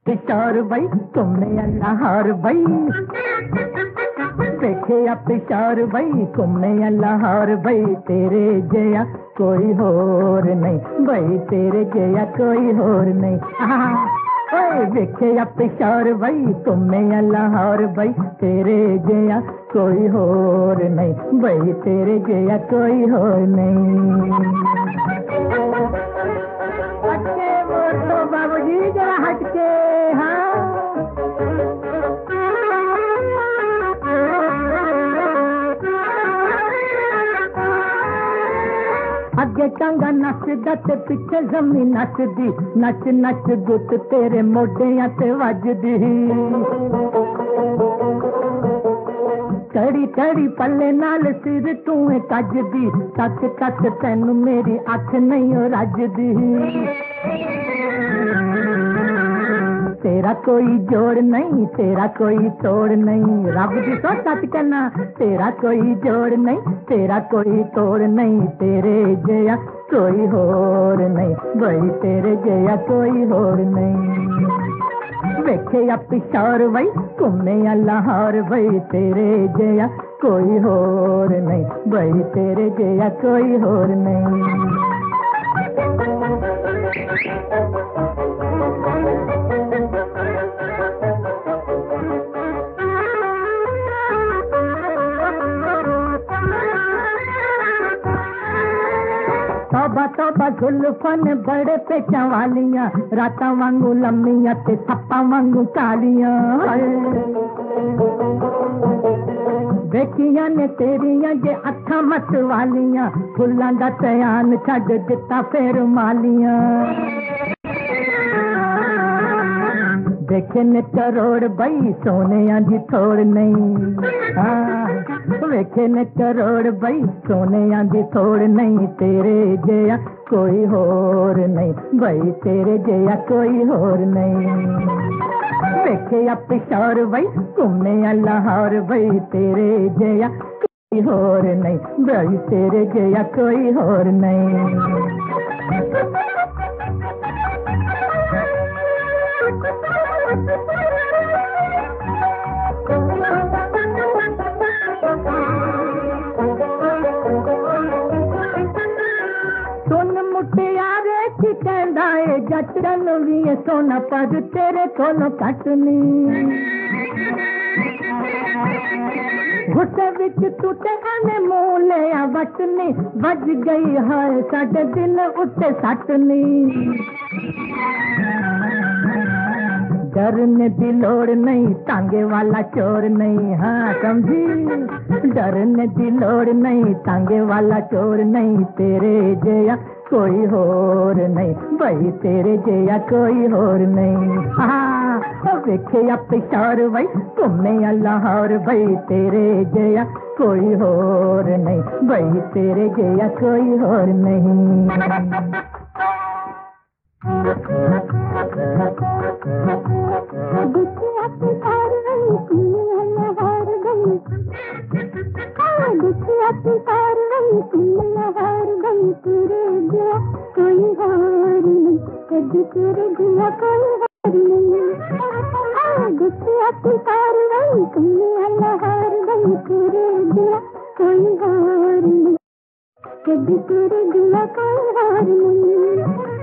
पिशार भाई तुमने अल्लाह हार भाई देखे पिशार भाई तुमने अल्लाह हार भाई तेरे जया कोई होर नहीं भाई तेरे जया कोई होर नहीं ओए देखे पिशार भाई तुमने अल्लाह हार भाई तेरे जया कोई होर नहीं भाई तेरे जया कोई होर नहीं। बाबूजी जरा हटके अगे टांगा नसदा ते पिछे जमीन नसदी नच नच गुट तेरे मोढियां ते वजदी कड़ी कड़ी पल्ले नाल सिर तू कजदी तक तक तेनू मेरी अख नहीं रजदी तेरा कोई जोड़ नहीं तेरा कोई तोड़ नहीं रब दी सो सच कहना तेरा कोई जोड़ नहीं तेरा कोई तोड़ नहीं तेरे जया कोई होर नहीं भाई तेरे जया कोई होर नहीं। वेखे पिशार भाई तुमने अल्लाह हार भाई तेरे जया कोई होर नहीं भाई तेरे जया कोई होर नहीं। तौबा तौबा जुल्फन बड़े पेचा वालियां रातां वांगू लम्मियां ते थप्पा वांगू कालियां देखियां ने तेरियां जे अखां मत वालियां फुल्लां दा तयान छड्ड दित्ता फेर मालियां देखे ने करोड़ बई सोनिया दी थोड़ नहीं वेखे ने करोड़ बई सोनिया दी थोड़ नहीं तेरे जया कोई होर नहीं भाई तेरे जया कोई होर नहीं। वेखे पिशार बई तुमने अल्लाह हार बई तेरे जया कोई होर नहीं भाई तेरे जया कोई होर नहीं। सुन मुटियारे की कहंदा है जचन भी सोना पर तेरे कोलों कटनी गुस्से विच तू ते आने मुंह लिया वटनी वज गई है साडे दिल उत्ते सटनी डरने की लोड़ नहीं टांगे वाला चोर नहीं हाँ समझी डरने की लोड़ नहीं टांगे वाला चोर नहीं तेरे जया कोई होर नहीं भाई तेरे जया कोई होर नहीं। हाँ वेखे पिशार भाई तुमने अल्लाह हार भाई तेरे जया कोई होर नहीं भाई तेरे जया कोई होर नहीं। कोई हार नहीं कभी तेरे दिया कोई हार नहीं गुस्से प्यार नहीं तुमने अल्लाह हार गई तेरे दिया कोई हार नहीं कभी तेरे दिया कोई हार नहीं।